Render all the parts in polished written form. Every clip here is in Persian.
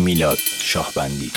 میلاد شاهبندی.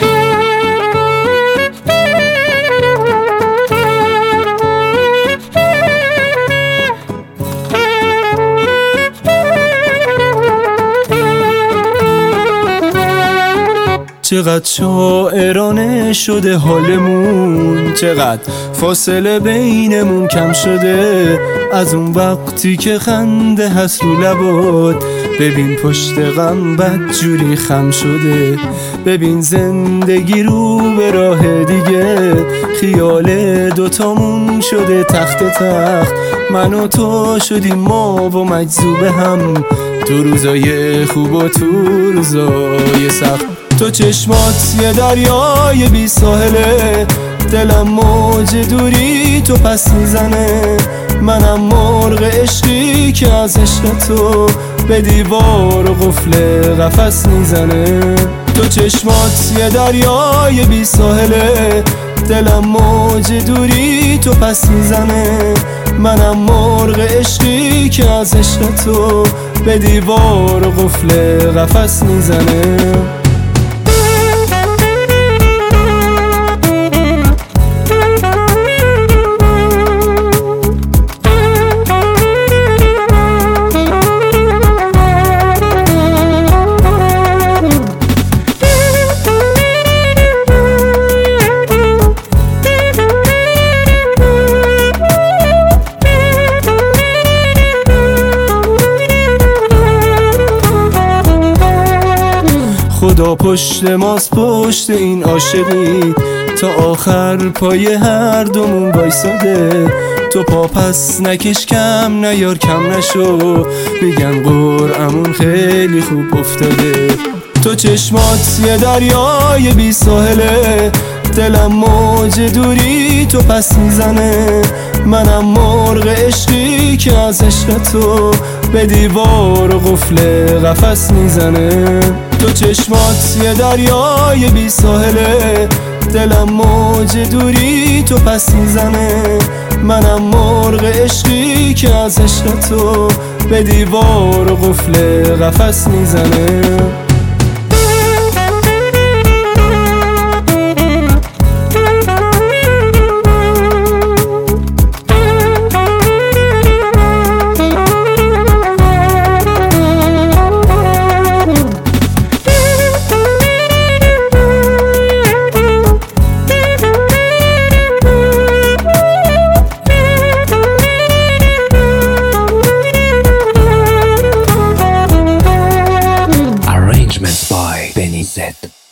چقدر شاعرانه شده حالمون، چقدر فاصله بینمون کم شده از اون وقتی که خنده هست رو لبات. ببین پشت غم بدجوری خم شده، ببین زندگی رو به راه دیگه، خیال دوتامون شده تخت تخت. من و تو شدیم ما و مجذوب هم، تو روزای خوب و تو روزای سخت. تو چشمات یه دریای بی ساحله، دلم موج دوری تو پس میزنه. منم مرغ عشقی که از عشق تو به دیوار و قفل قفس میزنه. تو چشمات یه دریای بی ساحله، دلم موج دوری تو پس میزنه. منم مرغ عشقی که از عشق تو به دیوار و قفل قفس میزنه. خدا پشت ماست پشت این عاشقی، تا آخر پای هر دومون وایساده. تو پا پس نکش کم نیار کم نشو، میگن قرعمون خیلی خوب افتاده. تو چشمات یه دریای بی ساحله، دلم موج دوری تو پس میزنه. منم مرغ عشقی که از عشق تو به دیوار و قفل قفس میزنه. تو چشمات یه دریای بی ساحله، دلم موج دوری تو پس میزنه. منم مرغ عشقی که از عشق تو به دیوار و قفل قفس میزنه. by Benny Z.